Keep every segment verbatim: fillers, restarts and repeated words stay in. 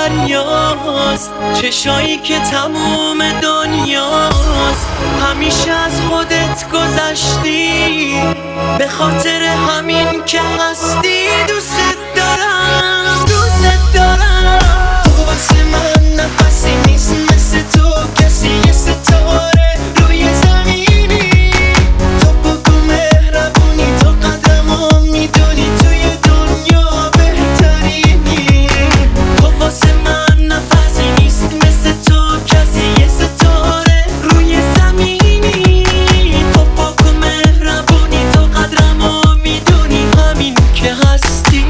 دریاست، چشایی که تموم دنیاست. همیشه از خودت گذشتی، به خاطر همین که هستی. دوست دارم، دوست دارم. تو واسه من نفسی نیست مثل تو کسی، یه ستاره روی زمینی. تو بگو مهربونی، تو قدرمو میدونی، توی دنیا بهترینی. تو واسه من نفسی نیست مثل تو کسی، یه ستاره روی زمینی. تو بگو مهربونی، تو قدرمو میدونی، همین که هستی.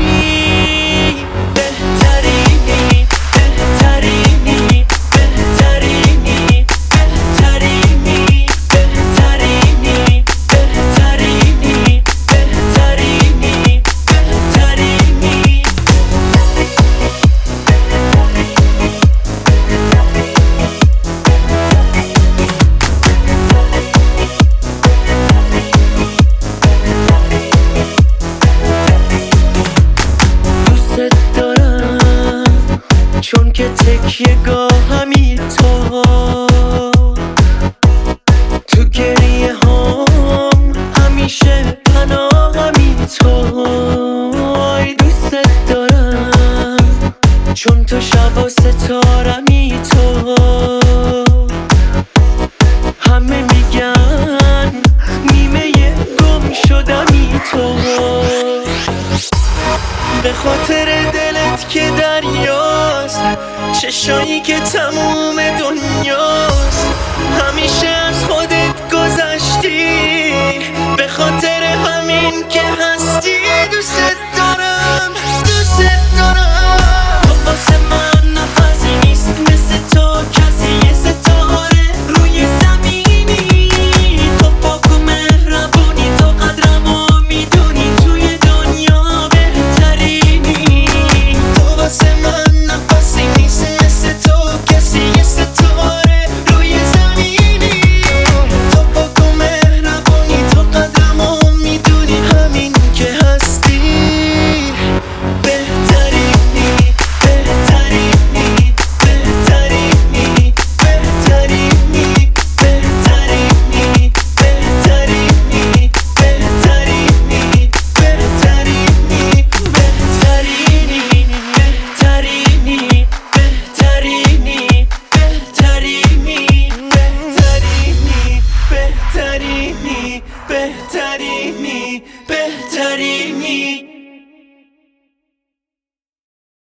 بهترینی، بهترینی، بهترینی، بهترینی، بهترینی، بهترینی، بهترینی، بهترینی. دوست دارم چون که تکیه گاهمی تو، تو گریه هم همیشه پناهمی تو. ای دوست دارم چون تو شب و ستارمی تو. همه میگن نیمه گم شدمی تو، به خاطر دلت که دریاست، چشایی که تموم دنیاست. همیشه از